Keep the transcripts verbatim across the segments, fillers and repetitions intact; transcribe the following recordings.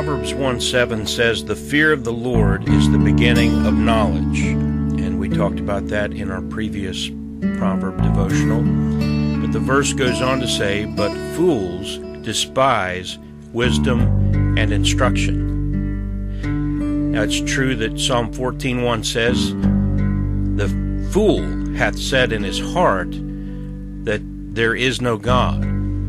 Proverbs one seven says, "The fear of the Lord is the beginning of knowledge." And we talked about that in our previous proverb devotional. But the verse goes on to say, "But fools despise wisdom and instruction." Now it's true that Psalm fourteen one says, "The fool hath said in his heart that there is no God."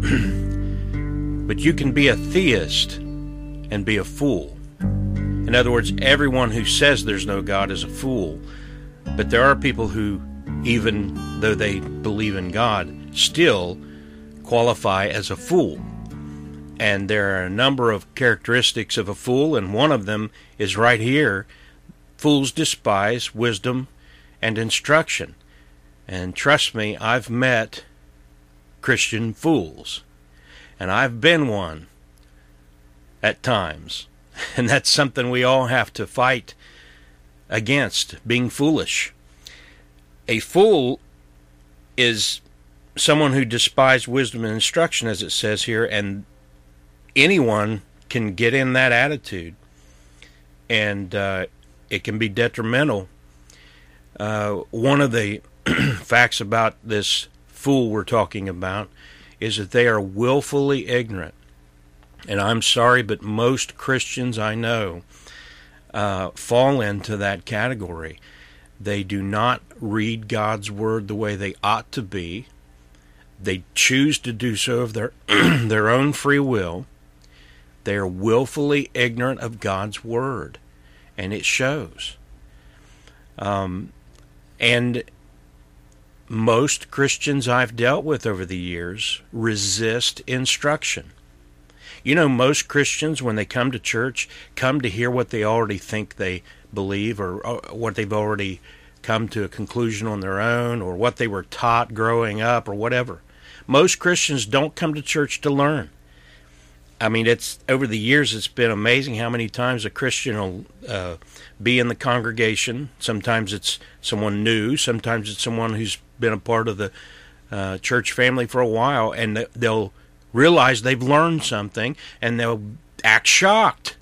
But you can be a theist and be a fool. In other words, everyone who says there's no God is a fool. But there are people who, even though they believe in God, still qualify as a fool. And there are a number of characteristics of a fool, and one of them is right here. Fools despise wisdom and instruction. And trust me, I've met Christian fools. And I've been one at times. And that's something we all have to fight against, being foolish. A fool is someone who despises wisdom and instruction, as it says here, and anyone can get in that attitude. And uh, it can be detrimental. Uh, one of the facts about this fool we're talking about is that they are willfully ignorant. And I'm sorry, but most Christians I know uh, fall into that category. They do not read God's Word the way they ought to be. They choose to do so of their, their own free will. They are willfully ignorant of God's Word, and it shows. Um, and most Christians I've dealt with over the years resist instruction. You know, most Christians, when they come to church, come to hear what they already think they believe, or, or what they've already come to a conclusion on their own, or what they were taught growing up, or whatever. Most Christians don't come to church to learn. I mean, it's over the years, it's been amazing how many times a Christian will uh, be in the congregation. Sometimes it's someone new. Sometimes it's someone who's been a part of the uh, church family for a while, and they'll realize they've learned something, and they'll act shocked.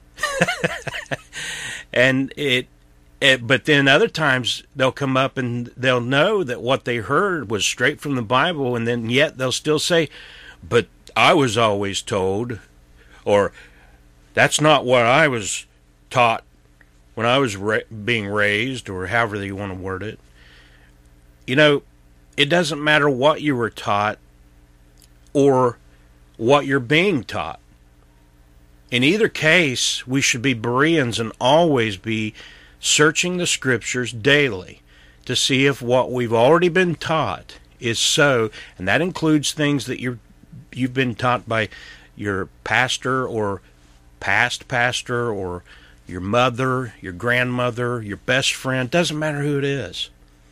and it, it, but then other times they'll come up and they'll know that what they heard was straight from the Bible, and then yet they'll still say, "But I was always told," or "That's not what I was taught when I was ra- being raised," or however you want to word it. You know, it doesn't matter what you were taught or what you're being taught. In either case, we should be Bereans and always be searching the Scriptures daily to see if what we've already been taught is so, and that includes things that you're, you've been taught by your pastor or past pastor or your mother, your grandmother, your best friend. Doesn't matter who it is.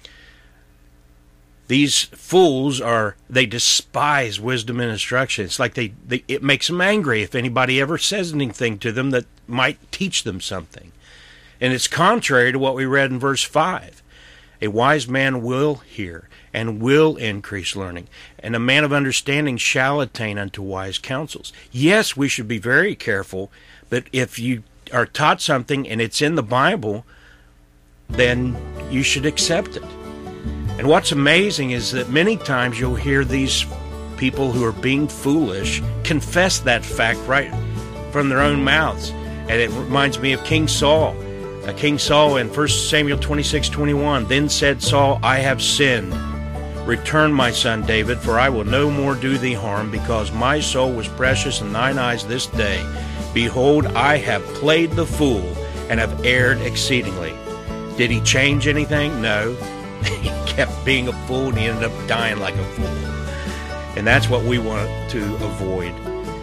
These fools are, they despise wisdom and instruction. It's like they, they, it makes them angry if anybody ever says anything to them that might teach them something. And it's contrary to what we read in verse five. A wise man will hear and will increase learning, and a man of understanding shall attain unto wise counsels. Yes, we should be very careful, but if you are taught something and it's in the Bible, then you should accept it. And what's amazing is that many times you'll hear these people who are being foolish confess that fact right from their own mouths. And it reminds me of King Saul. Uh, King Saul in First Samuel twenty-six twenty-one, "Then said Saul, I have sinned. Return, my son David, for I will no more do thee harm, because my soul was precious in thine eyes this day. Behold, I have played the fool, and have erred exceedingly." Did he change anything? No. He kept being a fool, and he ended up dying like a fool. And that's what we want to avoid.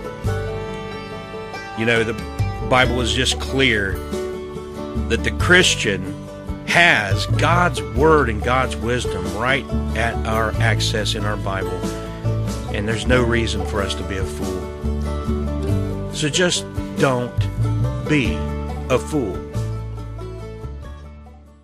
You know, the Bible is just clear that the Christian has God's Word and God's wisdom right at our access in our Bible. And there's no reason for us to be a fool. So just don't be a fool.